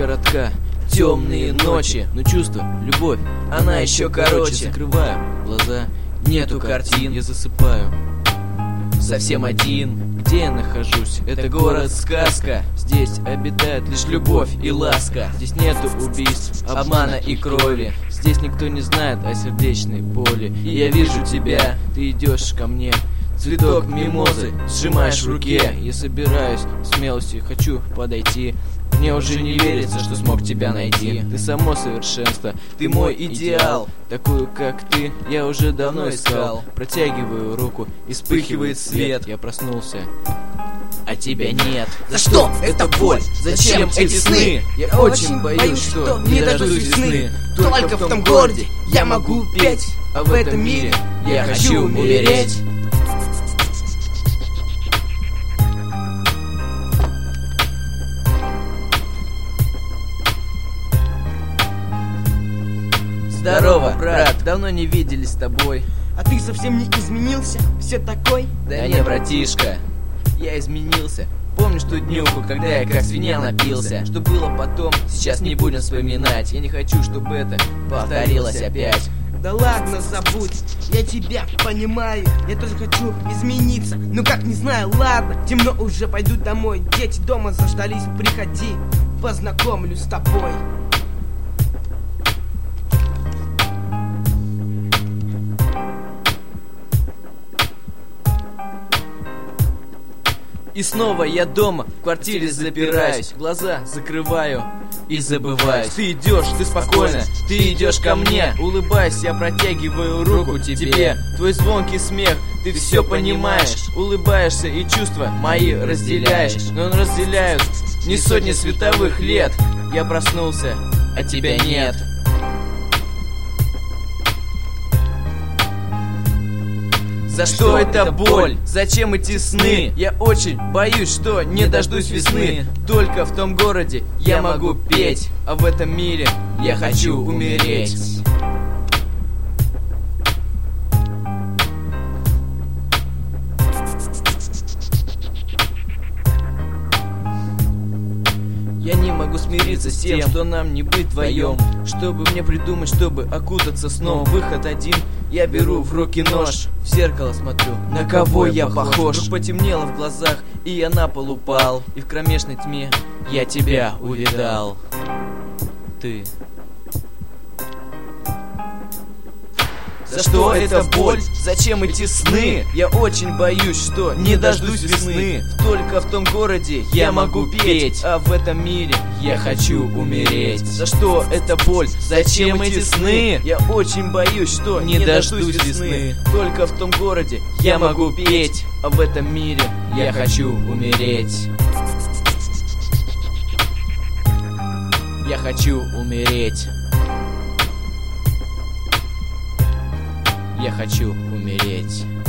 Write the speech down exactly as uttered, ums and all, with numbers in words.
коротка, темные ночи, но чувство, любовь, она еще короче. Закрываю глаза, нету картин, я засыпаю совсем один. Где я нахожусь? Это город-сказка. Здесь обитает лишь любовь и ласка. Здесь нету убийств, обмана и крови. Здесь никто не знает о сердечной боли. И я вижу тебя, ты идешь ко мне. Цветок мимозы сжимаешь в руке. Я собираюсь смелостью, хочу подойти. Мне уже не верится, что смог тебя найти. Ты само совершенство, ты мой идеал. Такую, как ты, я уже давно искал. Протягиваю руку, и вспыхивает свет. Я проснулся, а тебя нет. За что эта боль? Зачем эти сны? Я очень боюсь, что не дождусь весны. Только в том городе я могу петь, а в этом мире я хочу умереть. Здорово, брат, давно не виделись с тобой. А ты совсем не изменился, все такой? Да не, братишка, я изменился. Помнишь ту днюху, когда я как свинья напился? Что было потом, сейчас не будем вспоминать. Я не хочу, чтобы это повторилось опять. Да ладно, забудь, я тебя понимаю. Я тоже хочу измениться, но как не знаю, ладно. Темно уже, пойду домой, дети дома заждались. Приходи, познакомлю с тобой. И снова я дома, в квартире запираюсь, глаза закрываю и забываюсь. Ты идешь, ты спокойно, ты идешь ко мне. Улыбаясь, я протягиваю руку тебе. Твой звонкий смех, ты все понимаешь. Улыбаешься и чувства мои разделяешь. Но разделяют не сотни световых лет. Я проснулся, а тебя нет. За что эта боль? Зачем эти сны? Я очень боюсь, что не дождусь весны. Только в том городе я могу петь, а в этом мире я хочу умереть. Я не могу смириться с тем, что нам не быть вдвоем. Чтобы мне придумать, чтобы окутаться сном. Выход один, я беру в руки нож. В зеркало смотрю, на кого я похож. Вдруг потемнело в глазах, и я на пол упал. И в кромешной тьме я тебя увидал. Ты. За что эта боль? Зачем эти сны? Я очень боюсь, что не дождусь весны. Только в том городе я могу петь, а в этом мире я хочу умереть. За что эта боль? Зачем эти сны? Я очень боюсь, что не дождусь весны. Только в том городе я могу петь, а в этом мире я хочу умереть. Я хочу умереть. Я хочу умереть.